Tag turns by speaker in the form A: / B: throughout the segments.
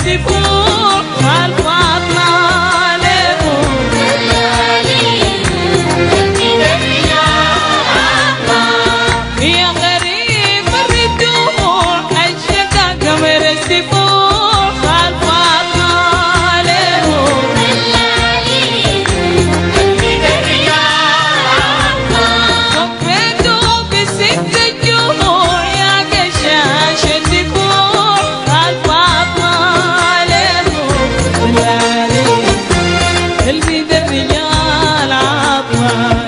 A: السفوح والفاطمة لكم يا غريب الردوح الشكا قمر السفوح والفاطمة لكم وقفيتوا بست الجموع يا قشاش الدفوع والفاطمة لكم قلبي ده الرجال عطوة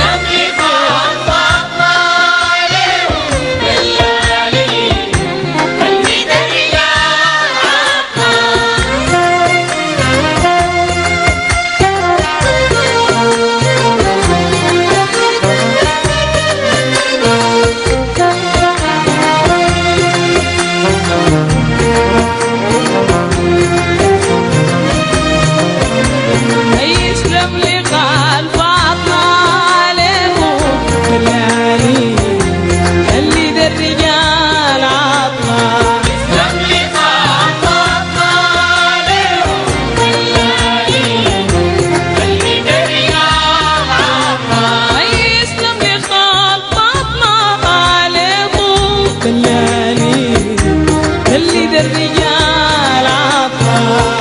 A: يسلم لي قال فاطمة لكم بالعلي اللي ده الرجال عطمة يسلم لي قال فاطمة لكم بالعلي اللي ده الرجال عطمة يسلم لي قال فاطمة لكم بالعلي اللي ده الرجال عطمة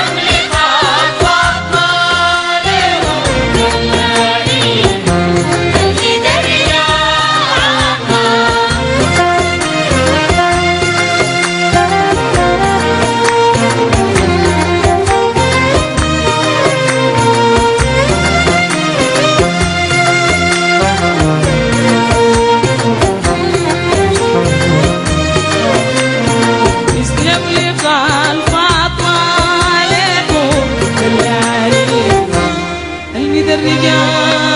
A: يسلم لي قال فاطمة لكم بالعلي قلبي ده الرجال